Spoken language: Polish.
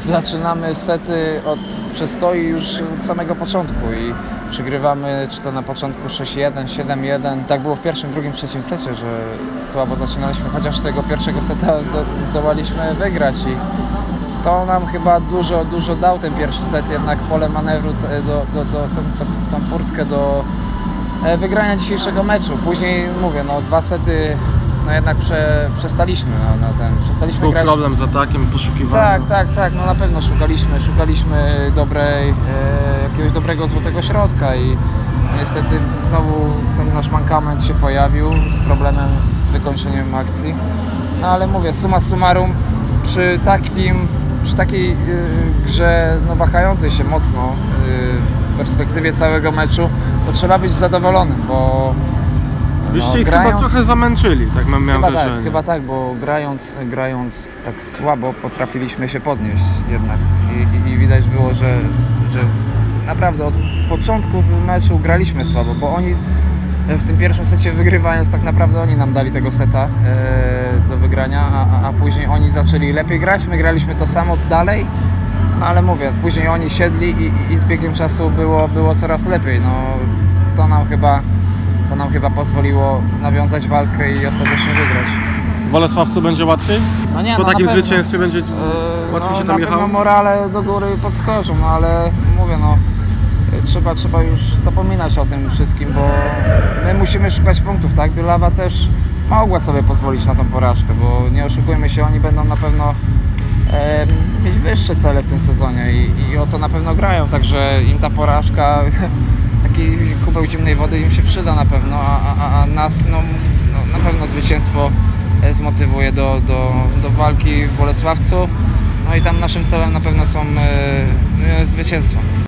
zaczynamy sety od przestoi już od samego początku i przegrywamy czy to na początku 6-1, 7-1. Tak było w pierwszym, drugim, trzecim secie, że słabo zaczynaliśmy, chociaż tego pierwszego seta zdołaliśmy wygrać i to nam chyba dużo dał ten pierwszy set, jednak pole manewru, tą furtkę do wygrania dzisiejszego meczu. Później mówię, dwa sety jednak przestaliśmy przestaliśmy Był grać. problem z atakiem, poszukiwaniem. Tak, na pewno szukaliśmy jakiegoś dobrego złotego środka i niestety znowu ten nasz mankament się pojawił z problemem z wykończeniem akcji. Ale mówię, summa summarum, przy takiej grze wahającej się mocno w perspektywie całego meczu, to trzeba być zadowolonym, bo Wyście ich chyba trochę zamęczyli, tak miałem wrażenie. Chyba tak, bo grając tak słabo potrafiliśmy się podnieść jednak i widać było, że naprawdę od początku meczu graliśmy słabo, bo oni w tym pierwszym secie wygrywając, tak naprawdę oni nam dali tego seta do wygrania, a później oni zaczęli lepiej grać, my graliśmy to samo dalej, ale mówię, później oni siedli i z biegiem czasu było coraz lepiej. To nam chyba pozwoliło nawiązać walkę i ostatecznie wygrać. W Bolesławcu będzie łatwiej? Po takim zwycięstwie będzie łatwiej się tam jechało? Na pewno morale do góry podskoczą, ale mówię, trzeba już zapominać o tym wszystkim, bo my musimy szukać punktów, tak? Bielawa też mogła sobie pozwolić na tą porażkę, bo nie oszukujmy się, oni będą na pewno mieć wyższe cele w tym sezonie i o to na pewno grają, także im ta porażka, taki kubeł zimnej wody im się przyda na pewno, a nas na pewno zwycięstwo zmotywuje do walki w Bolesławcu, i tam naszym celem na pewno są zwycięstwa.